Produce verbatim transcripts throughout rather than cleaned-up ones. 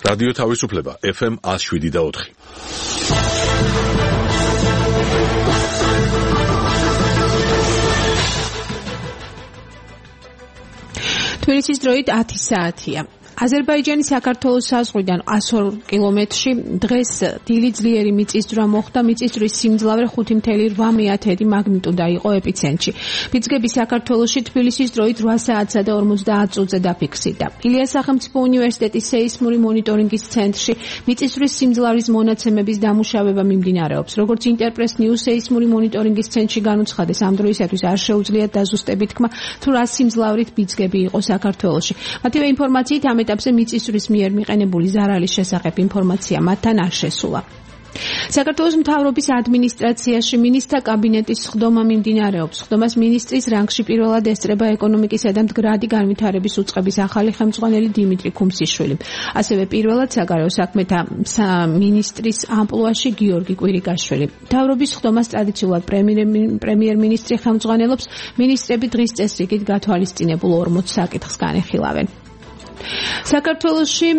რადიო თავისუფლება ეფ ემ one oh seven და four. თბილისის დროით ათი საათია. აზერბაიჯანის საქართველოს საზღვრიდან one hundred კილომეტრში დღეს დილი ძლიერი მიწისძვრა მოხდა. მიწისძვრის სიმძლავრე five point eight მაგნიტუდა იყო ეპიცენტრში. ბიძგები საქართველოში თბილისის დროით eight საათსა და forty წუთზე დაფიქსირდა. ილიას სახელმწიფო უნივერსიტეტის სეისმური მონიტორინგის ცენტრში მიწისძვრის სიმძლავრის მონაცემების დამუშავება მიმდინარეობს. როგორც ინტერპრეს ნიუს სეისმური მონიტორინგის ცენტრში განუცხადეს, ამ დროისათვის არ შეუძლიათ დაზუსტებით თქმა, თუ რა სიმძლავრით ბიძგები იყო საქართველოში. მათივე ინფორმაციით ამ ეტაპზე მიწისძვრის მიერ მიყენებული ზარალის შესახებ ინფორმაცია მათთან არ შესულა. საქართველოს მთავრობის ადმინისტრაციაში მინისტრთა კაბინეტის სხდომა მიმდინარეობს. სხდომას მინისტრის რანგში პირველად ესწრება ეკონომიკისა და მდგრადი განვითარების უწყების ახალი ხელმძღვანელი დიმიტრი ქუმსიშვილი. ასევე პირველად საგარეო საქმეთა მინისტრის ამპლუაში გიორგი კვირიკაშვილი. მთავრობის სხდომას ტრადიციულად პრემიერ-მინისტრი ხელმძღვანელობს. მინისტრები დღის წესრიგით გათვალისწინებულ forty საკითხს განეხილავენ. საქართველოში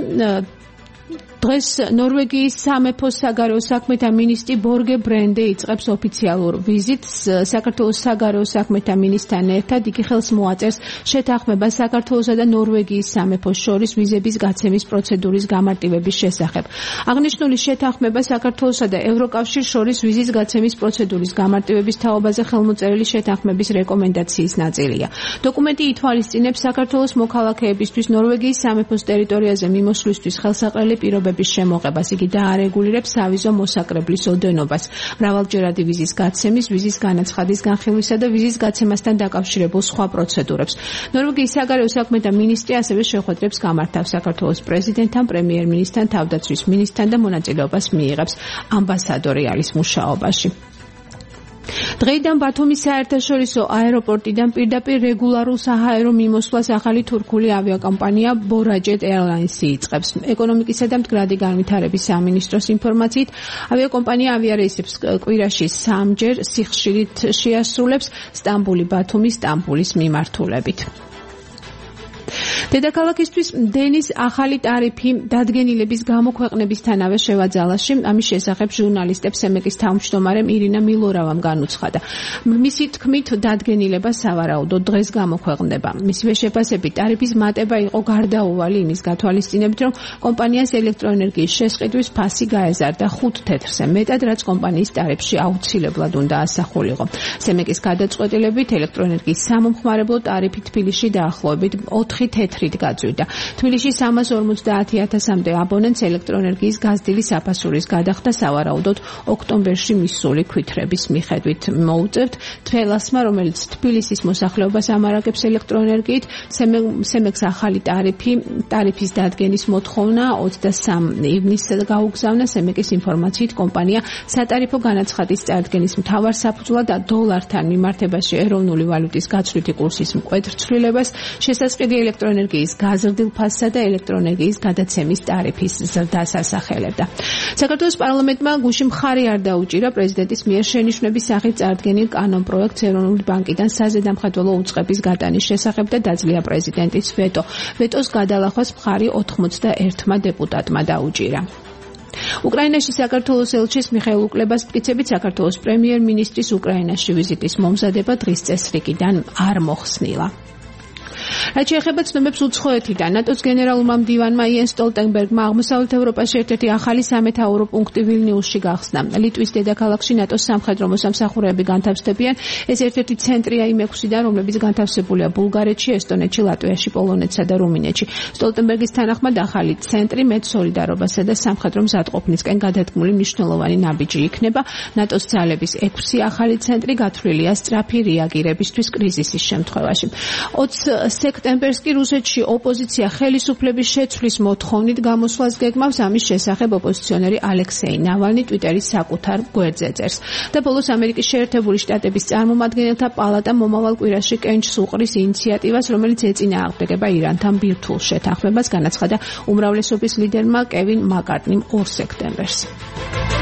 დღეს ნორვეგიის სამეფო საგარეო საქმეთა მინისტრი ბორგე ბრენდე იწყებს ოფიციალურ ვიზიტს. საქართველოს საგარეო საქმეთა მინისტრთან ერთად იგი ხელს მოაწერს შეთანხმებას საქართველოსა და ნორვეგიის სამეფოს შორის ვიზების გაცემის პროცედურის გამარტივების შესახებ. აღნიშნული შეთანხმება საქართველოსა და ევროკავშირს შორის ვიზის გაცემის პროცედურის გამარტივების თაობაზე ხელმოწერილი შეთანხმების რეკომენდაციის ნაწილია. დოკუმენტი ითვალისწინებს საქართველოს მოქალაქეებისთვის ნორვეგიის სამეფოს ტერიტორიაზე მიმოსვლისთვის ხელსაყრელი პირობების შემოღებას. იგი დაარეგულირებს სავიზო მოსაკრებლის ოდენობას, მრავალჯერადი ვიზის გაცემის, ვიზის განაცხადის განხილვისა და ვიზის გაცემასთან დაკავშირებულ სხვა პროცედურებს. ნორვეგიის საგარეო საქმეთა მინისტრი ასევე შეხვედრებს გამართავს საქართველოს პრეზიდენტთან, პრემიერ-მინისტრთან, თავდაცვის მინისტრთან და მონაწილეობას მიიღებს ამბასადორიალის მუშაობაში. დღეიდან ბათუმის საერთაშორისო აეროპორტიდან პირდაპირ რეგულარულ საჰაერო მიმოსვლას ახალი თურქული ავიაკომპანია ბორაჯეტ ეირლაინსი იწყებს. ეკონომიკისა და მდგრადი განვითარების სამინისტროს ინფორმაციით, ავიაკომპანია ავიარეისებს კვირაში სამჯერ სიხშირით შეასრულებს სტამბული-ბათუმი სტამბულის მიმართულებით. დედაქალაქისთვის დენის ახალი ტარიფი დადგენილების გამოქვეყნებისთანავე შევაძალაში. ამის შესახებ ჟურნალისტებს სემეკის თავმჯდომარემ ირინა მილორავამ განუცხადა. მისი თქმით, დადგენილება სავარაუდოდ დღეს გამოქვეყნდება. მისივე შეფასებით, ტარიფის მატება იყო გარდაუვალი იმის გათვალისწინებით, რომ კომპანიას ელექტროენერგიის შესყიდვის ფასი გაეზარდა ხუთ თეთრზე, მეტად რაც კომპანიის ტარიფში აუცილებლად უნდა ასახულიყო. სემეკის გადაწყვეტილებით ელექტროენერგიის სამომხმარებლო ტარიფი თბილისში დაახლოებით ოთხი თეთრით გაძვირდა. თბილისში სამას ორმოცდაათი ათასამდე აბონენტს ელექტროენერგიის გაზრდილი საფასურის გადახდა სავარაუდოდ ოქტომბერში მისული ქვითრების მიხედვით მოუწევთ. თველასმა, რომელიც თბილისის მოსახლეობას ამარაგებს ელექტროენერგიით, სემეკს ახალი ტარიფი, ტარიფის დადგენის მოთხოვნა ოცდასამი ივნისს გაუგზავნა. სემეკის ინფორმაციით, კომპანია სატარიფო განაცხადის წარდგენის მთავარ საფუძვლად და დოლართან მიმართებაში ეროვნული ვალუტის გაცვლითი კურსის მკვეთრ ცვლილებას, შესაძლებელი ელექტროენერგიის გაზრდილ ფასსა და ელექტროენერგიის გადაცემის ტარიფის ზრდას ასახელებდა. საქართველოს პარლამენტმა გუშინ მხარი არ დაუჭირა პრეზიდენტის მიერ შენიშვნების სახით წარდგენილ კანონპროექტს ეროვნული ბანკიდან საზედამხედველო უწყების გატანის შესახებ და დაძლია პრეზიდენტის ვეტო. ვეტოს გადალახვას მხარი ოთხმოცდაერთმა დეპუტატმა დაუჭირა. უკრაინაში საქართველოს ელჩის მიხეილ უკლებას მტკიცებით, საქართველოს პრემიერ-მინისტრის უკრაინაში ვიზიტის მომზადება დღის წესრიგიდან არ მოხსნილა. რაც შეეხება ცნობებს უცხოეთიდან, ნატოს გენერალურმა მდივანმა იენს სტოლტენბერგმა აღმოსავლეთ ევროპაში ერთ-ერთი ახალი სამეთაურო პუნქტი ვილნიუსში გახსნა. ლიტვის დედაქალაქში ნატოს სამხედრო მოსამსახურეები განთავსდებიან. ეს ერთ-ერთი ცენტრია იმ ექვსიდან, რომლებიც განთავსებულია ბულგარეთში, ესტონეთში, ლატვიაში, პოლონეთსა და რუმინეთში. სტოლტენბერგის თანახმად ახალი ცენტრი მეტ სოლიდარობასა და სამხედრო მზადყოფნისკენ გადადგმული მნიშვნელოვანი ნაბიჯი იქნება. ნატოს ძალების ექვსი ახალი ცენტრი გათვლილია სწრაფი რეაგირებისთვის კრიზისის შემთხვევაში. ოცი სექტემბერს კი რუსეთში ოპოზიცია ხელისუფლების შეცვლის მოთხოვნით გამოსვლას გეგმავს. ამის შესახებ ოპოზიციონერი ალექსეი ნავალნი ტვიტერის საკუთარ გვერდზე წერს. და ბოლოს ამერიკის შეერთებული შტატების წარმომადგენელთა პალატა მომავალ კვირაში კენჭს უყრის ინიციატივას, რომელიც ეწინააღმდეგება ირანთან ბირთვულ შეთანხმებას, განაცხადა უმრავლესობის ლიდერმა კევინ მაკარტნიმ ორ სექტემბერს.